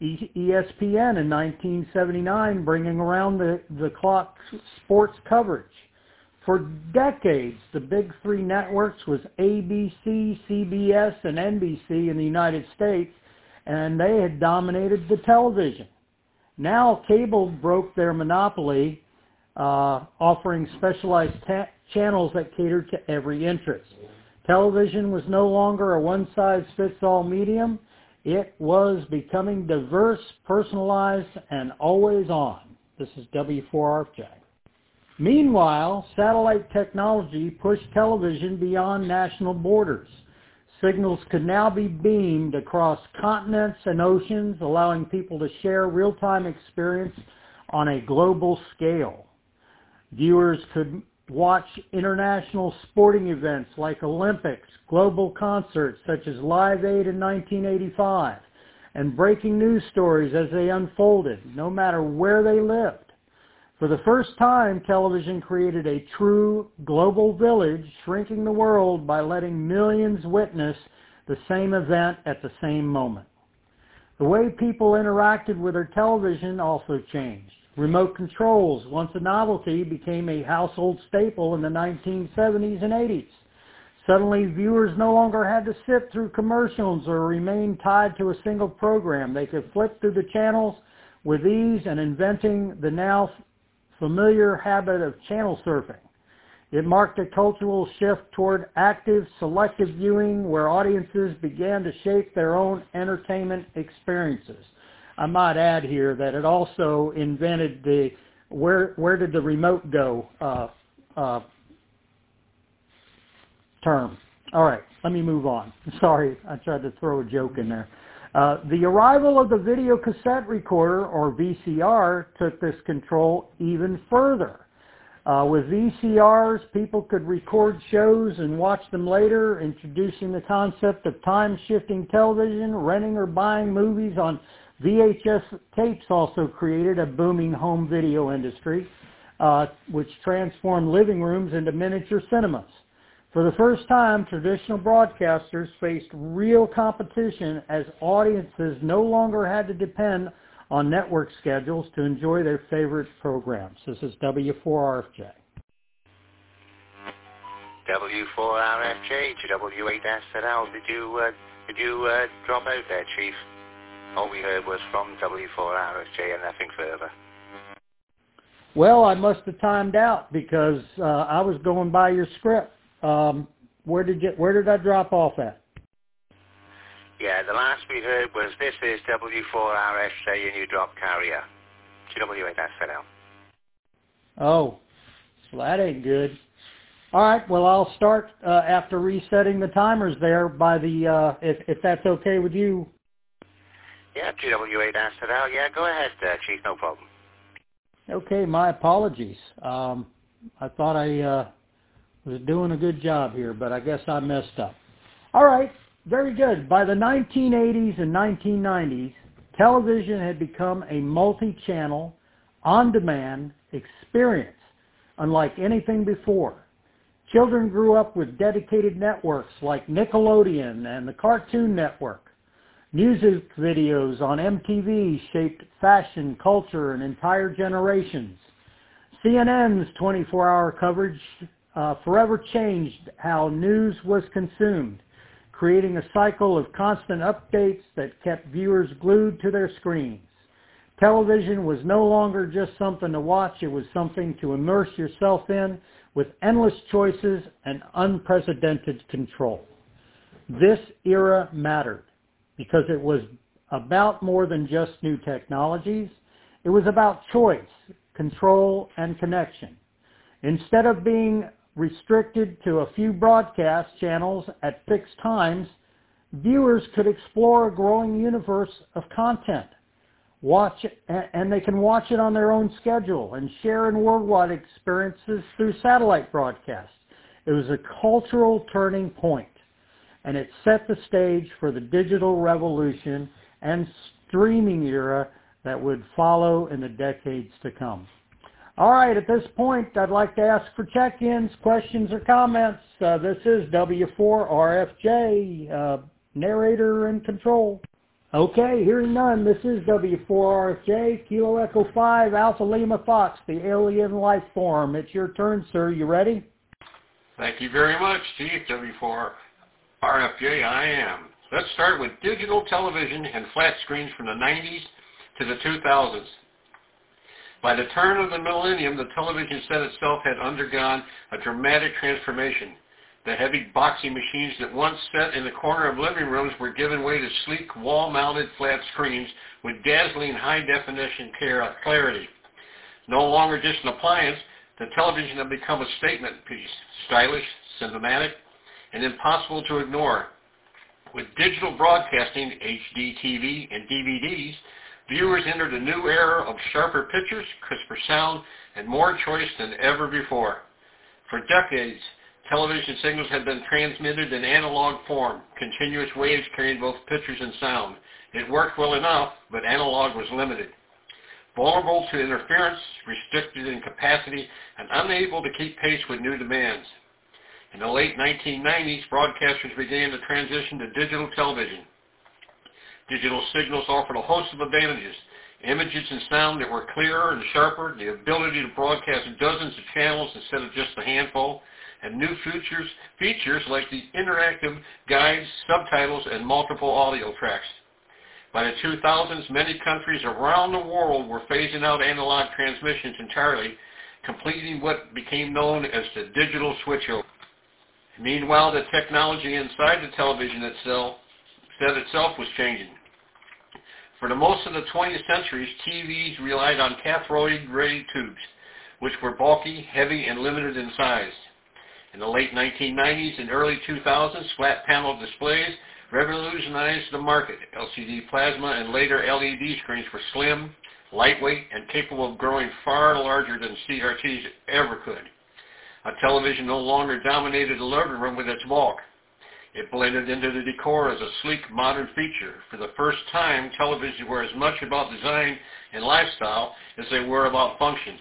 E S P N in nineteen seventy-nine, bringing around the, the clock sports coverage. For decades, the big three networks was A B C, C B S, and N B C in the United States, and they had dominated the television. Now cable broke their monopoly, uh, offering specialized ta- channels that catered to every interest. Television was no longer a one-size-fits-all medium. It was becoming diverse, personalized, and always on. This is W four R F J. Meanwhile, satellite technology pushed television beyond national borders. Signals could now be beamed across continents and oceans, allowing people to share real-time experience on a global scale. Viewers could watch international sporting events like Olympics, global concerts such as Live Aid in nineteen eighty-five, and breaking news stories as they unfolded, no matter where they lived. For the first time, television created a true global village, shrinking the world by letting millions witness the same event at the same moment. The way people interacted with their television also changed. Remote controls, once a novelty, became a household staple in the nineteen seventies and eighties. Suddenly, viewers no longer had to sit through commercials or remain tied to a single program. They could flip through the channels with ease and inventing the now familiar habit of channel surfing. It marked a cultural shift toward active, selective viewing where audiences began to shape their own entertainment experiences. I might add here that it also invented the where where did the remote go uh, uh, term. All right, let me move on. Sorry, I tried to throw a joke in there. Uh, the arrival of the video cassette recorder, or V C R, took this control even further. Uh, with V C Rs, people could record shows and watch them later, introducing the concept of time-shifting television. Renting or buying movies on V H S tapes also created a booming home video industry, uh, which transformed living rooms into miniature cinemas. For the first time, traditional broadcasters faced real competition as audiences no longer had to depend on network schedules to enjoy their favorite programs. This is W four R F J. W four R F J to W eight S Z L. Did you, uh, did you uh, drop out there, Chief? All we heard was from W four R F J and nothing further. Well, I must have timed out because uh, I was going by your script. Um, where did you, where did I drop off at? Yeah, the last we heard was this is W four R S J and you drop carrier. G W eight S Z L. Oh, well that ain't good. All right, well I'll start uh, after resetting the timers there by the, uh, if, if that's okay with you. Yeah, G W eight S Z L. Yeah, go ahead, uh, Chief, no problem. Okay, my apologies. Um, I thought I uh, was doing a good job here, but I guess I messed up. All right. Very good. By the nineteen eighties and nineteen nineties, television had become a multi-channel, on-demand experience, unlike anything before. Children grew up with dedicated networks like Nickelodeon and the Cartoon Network. Music videos on M T V shaped fashion, culture, and entire generations. C N N's twenty-four hour coverage uh, forever changed how news was consumed, creating a cycle of constant updates that kept viewers glued to their screens. Television was no longer just something to watch, it was something to immerse yourself in with endless choices and unprecedented control. This era mattered because it was about more than just new technologies. It was about choice, control, and connection. Instead of being restricted to a few broadcast channels at fixed times, viewers could explore a growing universe of content. Watch it, and they can watch it on their own schedule and share in worldwide experiences through satellite broadcasts. It was a cultural turning point, and it set the stage for the digital revolution and streaming era that would follow in the decades to come. All right, at this point, I'd like to ask for check-ins, questions, or comments. Uh, this is W four R F J, uh, narrator and control. Okay, hearing none, this is W four R F J, Kilo Echo five, Alpha Lima Fox, the alien life form. It's your turn, sir. You ready? Thank you very much, Chief. W four R F J, I am. Let's start with digital television and flat screens from the nineties to the two thousands. By the turn of the millennium, the television set itself had undergone a dramatic transformation. The heavy boxing machines that once sat in the corner of living rooms were given way to sleek wall-mounted flat screens with dazzling high-definition clarity. No longer just an appliance, the television had become a statement piece, stylish, cinematic, and impossible to ignore. With digital broadcasting, H D T V, and D V Ds, viewers entered a new era of sharper pictures, crisper sound, and more choice than ever before. For decades, television signals had been transmitted in analog form, continuous waves carrying both pictures and sound. It worked well enough, but analog was limited. Vulnerable to interference, restricted in capacity, and unable to keep pace with new demands. In the late nineteen nineties, broadcasters began to transition to digital television. Digital signals offered a host of advantages: images and sound that were clearer and sharper, the ability to broadcast dozens of channels instead of just a handful, and new features, features like the interactive guides, subtitles, and multiple audio tracks. By the two thousands, many countries around the world were phasing out analog transmissions entirely, completing what became known as the digital switchover. Meanwhile, the technology inside the television itself, set itself was changing. For the most of the twentieth century, T Vs relied on cathode-ray tubes, which were bulky, heavy, and limited in size. In the late nineteen nineties and early two thousands, flat panel displays revolutionized the market. L C D plasma and later L E D screens were slim, lightweight, and capable of growing far larger than C R Ts ever could. A television no longer dominated the living room with its bulk. It blended into the decor as a sleek, modern feature. For the first time, televisions were as much about design and lifestyle as they were about function.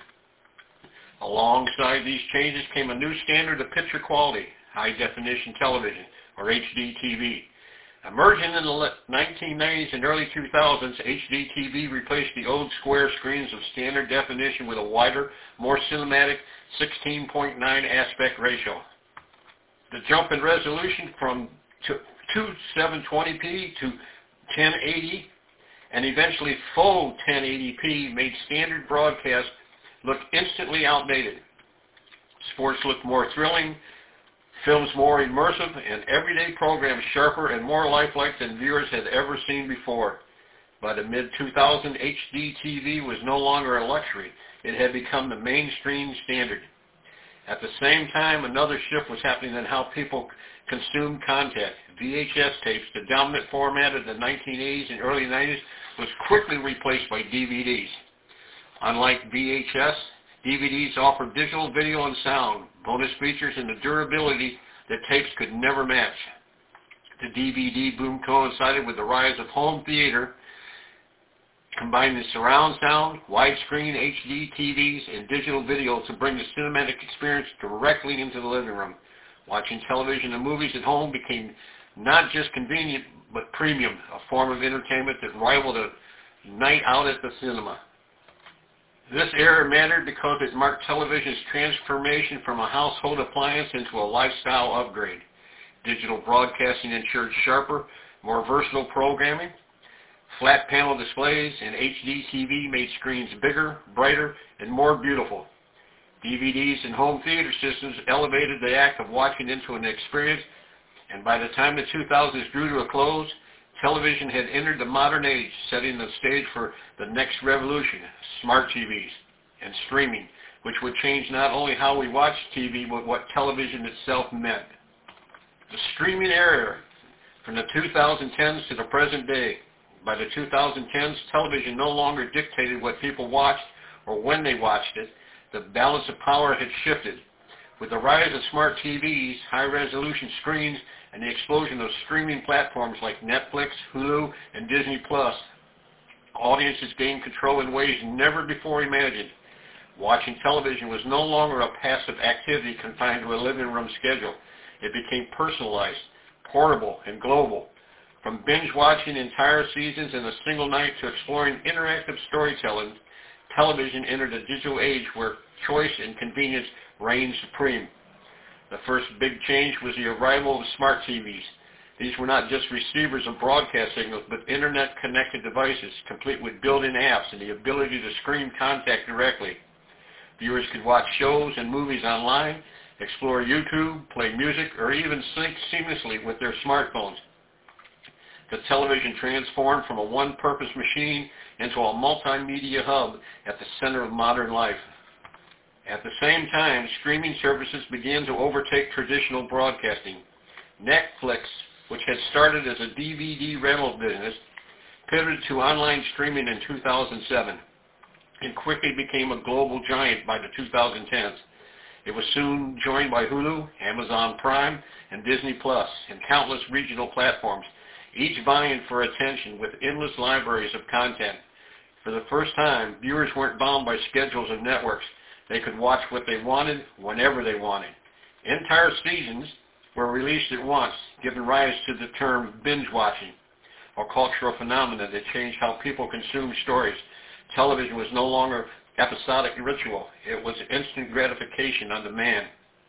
Alongside these changes came a new standard of picture quality, high-definition television, or H D T V. Emerging in the nineteen nineties and early two thousands, H D T V replaced the old square screens of standard definition with a wider, more cinematic sixteen point nine aspect ratio. The jump in resolution from two seven twenty p to ten eighty and eventually full ten eighty p made standard broadcast look instantly outdated. Sports looked more thrilling, films more immersive, and everyday programs sharper and more lifelike than viewers had ever seen before. By the mid two thousands, H D T V was no longer a luxury. It had become the mainstream standard. At the same time, another shift was happening in how people consumed content. V H S tapes, the dominant format of the nineteen eighties and early nineties, was quickly replaced by D V Ds. Unlike V H S, D V Ds offered digital video and sound, bonus features, and the durability that tapes could never match. The D V D boom coincided with the rise of home theater, combining surround sound, widescreen H D T Vs, and digital video to bring the cinematic experience directly into the living room. Watching television and movies at home became not just convenient, but premium, a form of entertainment that rivaled a night out at the cinema. This era mattered because it marked television's transformation from a household appliance into a lifestyle upgrade. Digital broadcasting ensured sharper, more versatile programming. Flat panel displays and H D T V made screens bigger, brighter, and more beautiful. D V Ds and home theater systems elevated the act of watching into an experience, and by the time the two thousands drew to a close, television had entered the modern age, setting the stage for the next revolution, smart T Vs and streaming, which would change not only how we watch T V, but what television itself meant. The streaming era from the two thousand tens to the present day. By the two thousand tens, television no longer dictated what people watched or when they watched it. The balance of power had shifted. With the rise of smart T Vs, high-resolution screens, and the explosion of streaming platforms like Netflix, Hulu, and Disney Plus, audiences gained control in ways never before imagined. Watching television was no longer a passive activity confined to a living room schedule. It became personalized, portable, and global. From binge-watching entire seasons in a single night to exploring interactive storytelling, television entered a digital age where choice and convenience reigned supreme. The first big change was the arrival of smart T Vs. These were not just receivers of broadcast signals, but internet-connected devices, complete with built-in apps and the ability to stream content directly. Viewers could watch shows and movies online, explore YouTube, play music, or even sync seamlessly with their smartphones. The television transformed from a one-purpose machine into a multimedia hub at the center of modern life. At the same time, streaming services began to overtake traditional broadcasting. Netflix, which had started as a D V D rental business, pivoted to online streaming in two thousand seven and quickly became a global giant by the two thousand tens. It was soon joined by Hulu, Amazon Prime, and Disney Plus, and countless regional platforms, each vying for attention with endless libraries of content. For the first time, viewers weren't bound by schedules of networks. They could watch what they wanted, whenever they wanted. Entire seasons were released at once, giving rise to the term binge watching, a cultural phenomenon that changed how people consumed stories. Television was no longer episodic ritual. It was instant gratification on demand.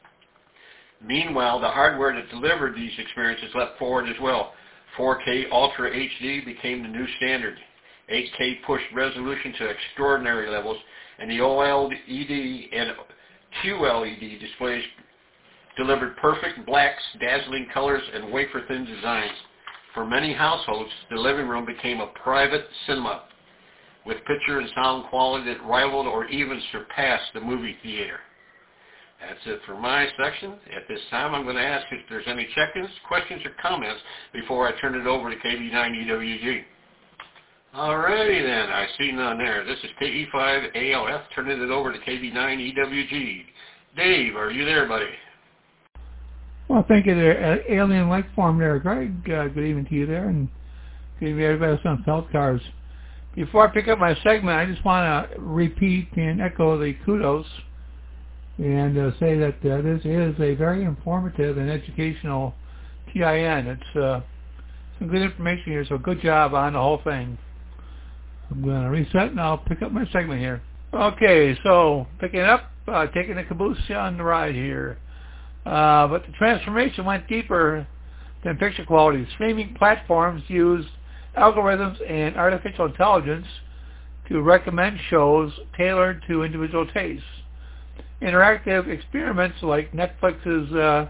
Meanwhile, the hardware that delivered these experiences leapt forward as well. four K Ultra H D became the new standard. eight K pushed resolution to extraordinary levels, and the O L E D and Q L E D displays delivered perfect blacks, dazzling colors, and wafer-thin designs. For many households, the living room became a private cinema with picture and sound quality that rivaled or even surpassed the movie theater. That's it for my section. At this time, I'm going to ask if there's any check-ins, questions, or comments before I turn it over to K B nine E W G. Alrighty then, I see none there. This is K E five A L F, turning it over to K B nine E W G. Dave, are you there, buddy? Well, thank you there, uh, Alien Life Form there, Greg. Uh, good evening to you there, and good evening to everybody else on Felt Cars. Before I pick up my segment, I just want to repeat and echo the kudos and uh, say that uh, this is a very informative and educational T I N. It's uh, some good information here, so good job on the whole thing. I'm going to reset and I'll pick up my segment here. Okay, so picking up, uh, taking the caboose on the ride here. Uh, but the transformation went deeper than picture quality. Streaming platforms use algorithms and artificial intelligence to recommend shows tailored to individual tastes. Interactive experiments like Netflix's uh,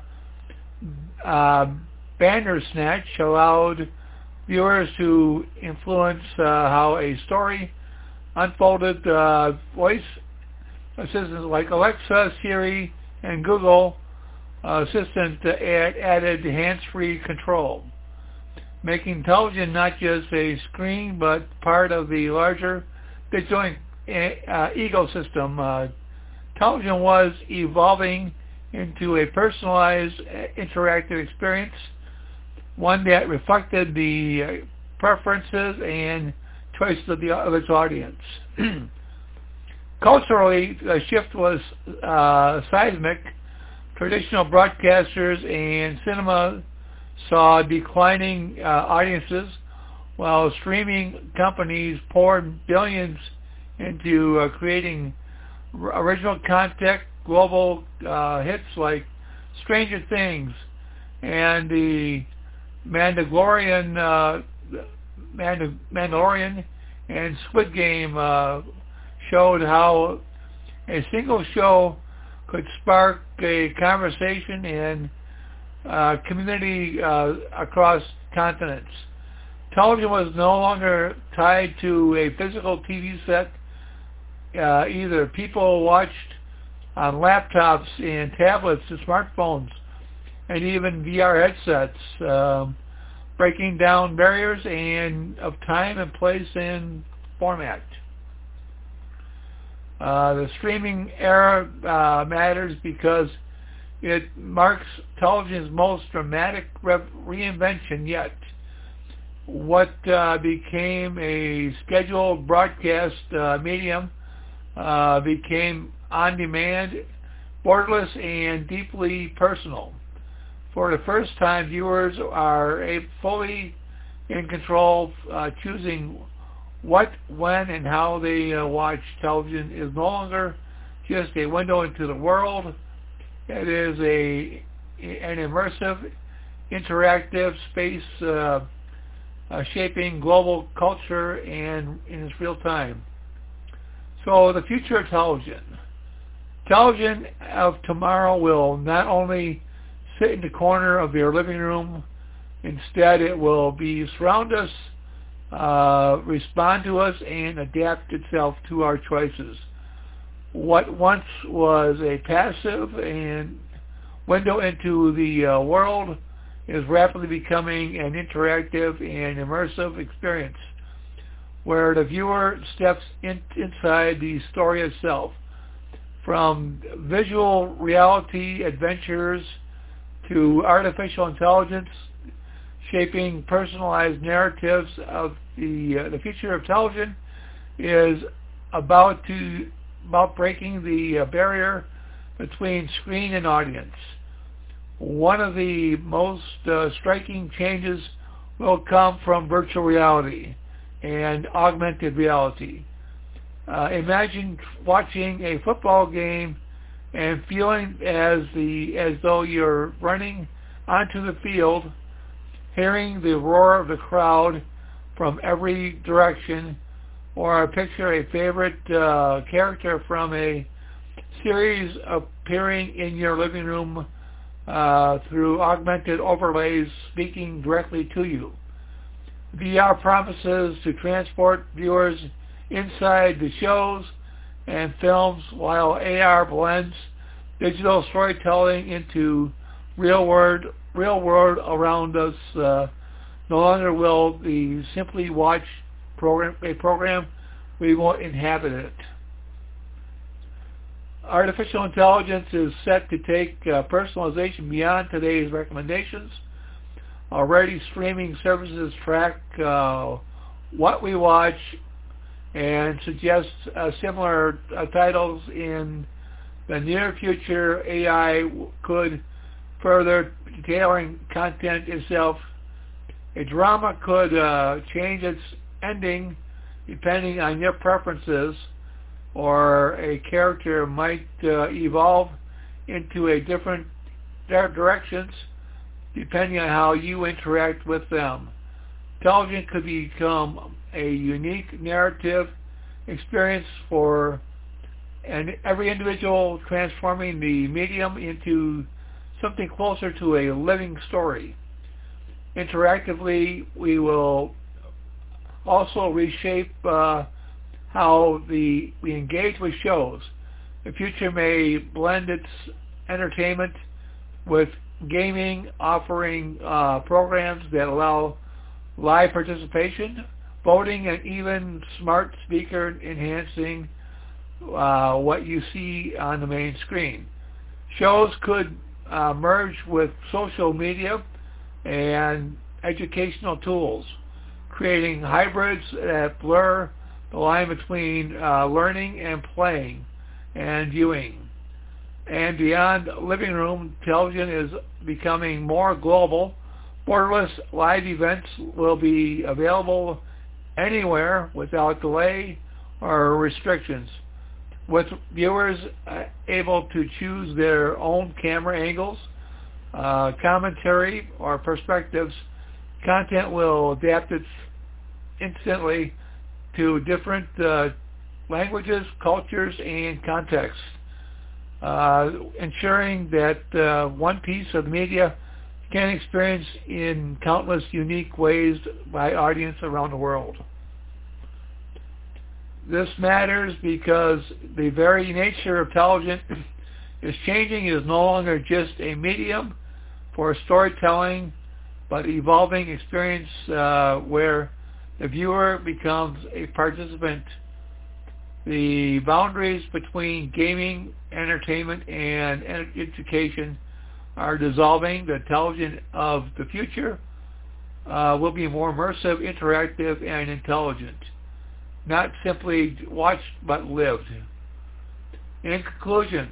uh, Bandersnatch allowed viewers to influence uh, how a story unfolded. Uh, voice assistants like Alexa, Siri, and Google uh, Assistant uh, add, added hands-free control, making television not just a screen but part of the larger digital uh, ecosystem. Uh, television was evolving into a personalized, interactive experience, one that reflected the preferences and choices of, the, of its audience. Culturally, the shift was uh, seismic. Traditional broadcasters and cinema saw declining uh, audiences, while streaming companies poured billions into uh, creating r- original content. Global uh, hits like Stranger Things and the Mandalorian, uh, Mandal- Mandalorian and Squid Game uh, showed how a single show could spark a conversation and uh, community uh, across continents. Television was no longer tied to a physical T V set. Uh, either people watched on laptops and tablets and smartphones and even V R headsets, um, breaking down barriers and of time and place and format. Uh, the streaming era uh, matters because it marks television's most dramatic re- reinvention yet. What uh, became a scheduled broadcast uh, medium uh, became on-demand, borderless, and deeply personal. For the first time, viewers are a fully in control, uh, choosing what, when, and how they uh, watch. Television is no longer just a window into the world. It is a an immersive, interactive space uh, uh, shaping global culture and in its real time. So the future of television. Television of tomorrow will not only sit in the corner of your living room. Instead, it will be surround us, uh, respond to us, and adapt itself to our choices. What once was a passive and window into the uh, world is rapidly becoming an interactive and immersive experience where the viewer steps in, inside the story itself. From visual reality adventures to artificial intelligence shaping personalized narratives of the uh, the future of television is about to about breaking the uh, barrier between screen and audience. One of the most uh, striking changes will come from virtual reality and augmented reality. Uh, imagine watching a football game and feeling as the as though you're running onto the field, hearing the roar of the crowd from every direction, or picture a favorite uh, character from a series appearing in your living room uh, through augmented overlays speaking directly to you. V R promises to transport viewers inside the shows and films, while A R blends digital storytelling into real world, real world around us. Uh, no longer will we simply watch program, a program, we will inhabit it. Artificial intelligence is set to take uh, personalization beyond today's recommendations. Already streaming services track uh, what we watch and suggest uh, similar uh, titles. In the near future, A I could further tailoring content itself. A drama could uh, change its ending depending on your preferences, or a character might uh, evolve into a different directions depending on how you interact with them. Television could become a unique narrative experience for and every individual, transforming the medium into something closer to a living story. Interactively, we will also reshape uh, how the we engage with shows. The future may blend its entertainment with gaming, offering uh, programs that allow live participation, voting, and even smart speaker enhancing uh, what you see on the main screen. Shows could uh, merge with social media and educational tools, creating hybrids that blur the line between uh, learning and playing and viewing. And beyond living room, television is becoming more global. Borderless live events will be available anywhere without delay or restrictions, with viewers uh, able to choose their own camera angles, uh, commentary, or perspectives. Content will adapt it instantly to different uh, languages, cultures, and contexts, uh, ensuring that uh, one piece of media can experience in countless unique ways by audience around the world. This matters because the very nature of television is changing. It is no longer just a medium for storytelling, but evolving experience uh, where the viewer becomes a participant. The boundaries between gaming, entertainment, and education are dissolving. The television of the future uh, will be more immersive, interactive, and intelligent. Not simply watched, but lived. In conclusion,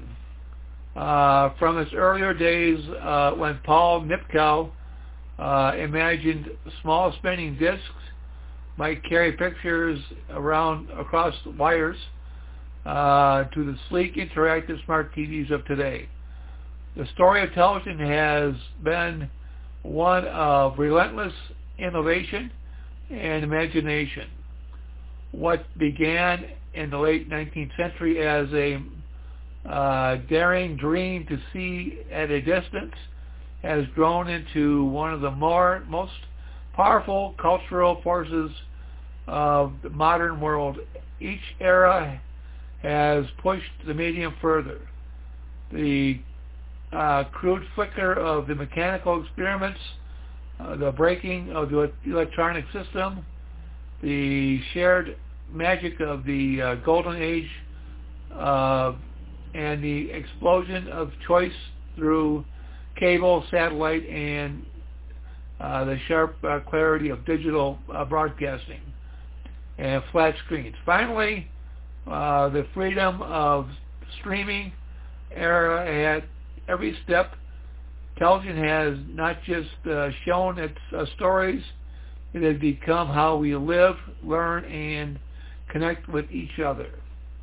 uh, from its earlier days uh, when Paul Nipkow uh, imagined small spinning discs might carry pictures around across wires uh, to the sleek, interactive smart T Vs of today. The story of television has been one of relentless innovation and imagination. What began in the late nineteenth century as a uh, daring dream to see at a distance has grown into one of the more most powerful cultural forces of the modern world. Each era has pushed the medium further. The uh, crude flicker of the mechanical experiments, uh, the breaking of the electronic system, the shared magic of the uh, golden age, uh, and the explosion of choice through cable, satellite, and uh, the sharp uh, clarity of digital uh, broadcasting and flat screens. Finally, uh, the freedom of streaming era at every step. Television has not just uh, shown its uh, stories, it has become how we live, learn, and connect with each other.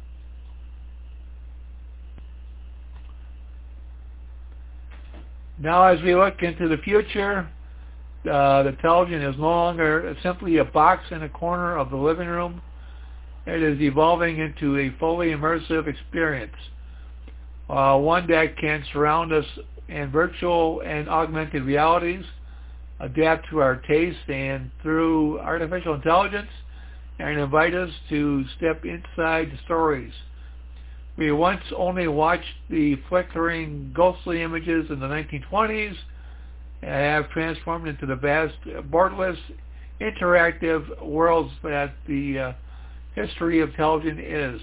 Now, as we look into the future, uh, the television is no longer simply a box in a corner of the living room. It is evolving into a fully immersive experience, uh, one that can surround us in virtual and augmented realities, adapt to our taste and through artificial intelligence, and invite us to step inside the stories. We once only watched the flickering, ghostly images in the nineteen twenties and have transformed into the vast, borderless, interactive worlds that the uh, history of television is.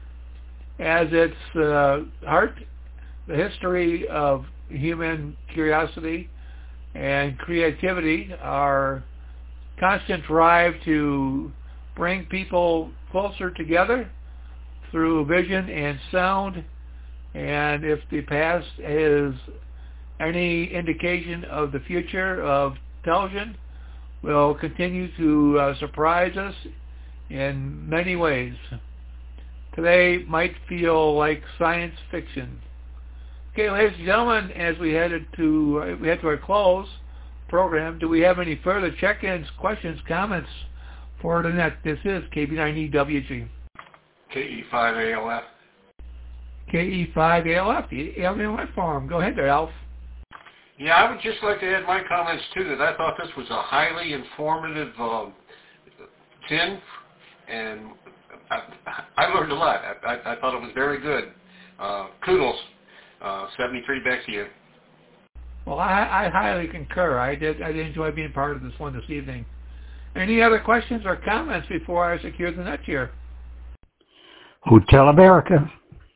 As its uh, heart, the history of human curiosity and creativity, our constant drive to bring people closer together through vision and sound, and if the past is any indication of the future of television, will continue to uh, surprise us in many ways. Today might feel like science fiction. Okay, ladies and gentlemen, as we headed to uh, we head to our close program, do we have any further check-ins, questions, comments for the net? This is K B nine E W G. K E five A L F. K E five A L F, the Alien Life Form. Go ahead there, Alf. Yeah, I would just like to add my comments too, that I thought this was a highly informative uh, tin, and I, I learned a lot. I, I, I thought it was very good. Uh, kudos. Uh, seventy-three back to you. Well, I, I highly concur. I did I did enjoy being part of this one this evening. Any other questions or comments before I secure the net here? Hotel America.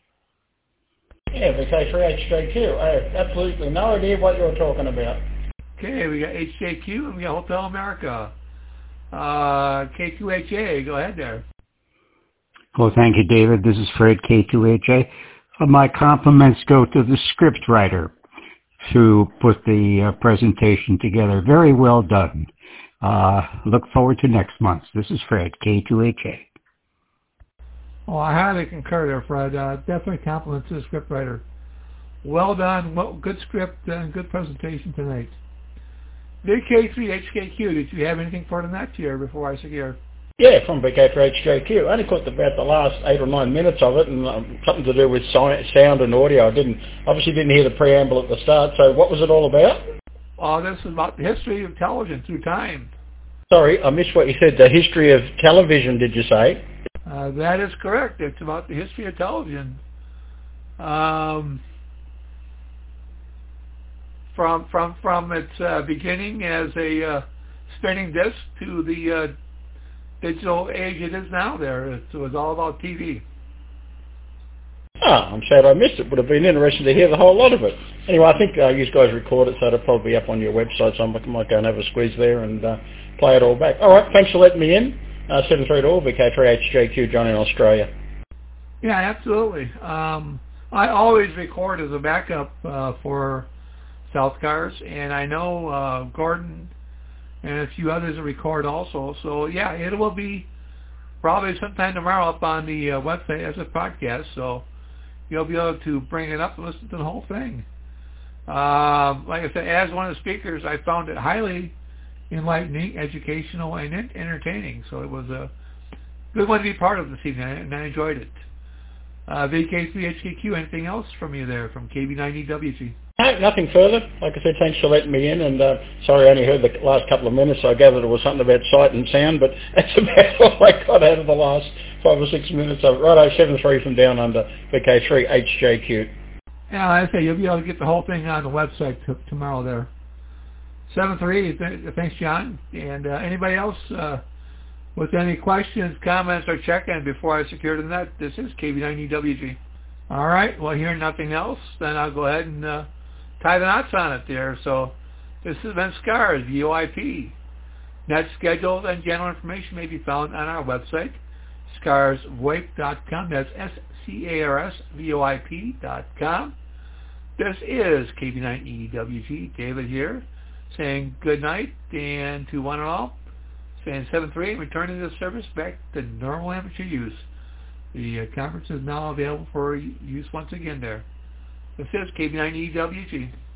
Yeah, V K three H J Q. I have absolutely no idea what you're talking about. Okay, we got H J Q and we got Hotel America. Uh, K two H A, go ahead there. Well, thank you, David. This is Fred, K two H A. Uh, my compliments go to the script writer who put the uh, presentation together. Very well done. Uh, look forward to next month. This is Fred, K two H A. Oh, I highly concur there, Fred. Uh, definitely compliments to the script writer. Well done. Well, good script and good presentation tonight. V K three H K Q, did you have anything for the net here before I secure? Yeah, from V K three H J Q. I only caught about the last eight or nine minutes of it, and um, something to do with si- sound and audio. I didn't, obviously didn't hear the preamble at the start, so what was it all about? Oh, this is about the history of television through time. Sorry, I missed what you said. The history of television, did you say? Uh, that is correct. It's about the history of television. Um, from from from its uh, beginning as a uh, spinning disc to the uh, digital age it is now. There, it was all about T V. Ah, I'm sad I missed it. Would have been interesting to hear the whole lot of it. Anyway, I think uh, you guys record it, so it'll probably be up on your website. So I might go and have a squeeze there and uh, play it all back. All right, thanks for letting me in. Uh, seven three two V K three H J Q, John in Australia. Yeah, absolutely. Um, I always record as a backup uh, for South Cars, and I know uh, Gordon and a few others record also. So yeah, it will be probably sometime tomorrow up on the uh, website as a podcast. So you'll be able to bring it up and listen to the whole thing. Um, like I said, as one of the speakers, I found it highly enlightening, educational, and entertaining. So it was a good one to be part of this evening, and I enjoyed it. Uh, V K three H K Q, anything else from you there from K B nine E W G? No, nothing further. Like I said, thanks for letting me in, and uh, sorry I only heard the last couple of minutes. So I gathered it was something about sight and sound, but that's about all I got out of the last five or six minutes of it. Righto, seven three from down under V K three H J Q. Yeah, like I say, you'll be able to get the whole thing on the website t- tomorrow there. seven three, th- thanks, John. And uh, anybody else uh, with any questions, comments, or check-in before I secure the net? This is K B nine E W G. All right, well, hearing nothing else, then I'll go ahead and uh, tie the knots on it there. So this has been SCARS, V O I P. Net schedules and general information may be found on our website, scars voip dot com. That's S C A R S V O I P dot com. This is K B nine E W G. David here, saying good night, and to one and all, saying seven three eight, returning the service back to normal amateur use. The uh, conference is now available for use once again there. This is K B nine E W G.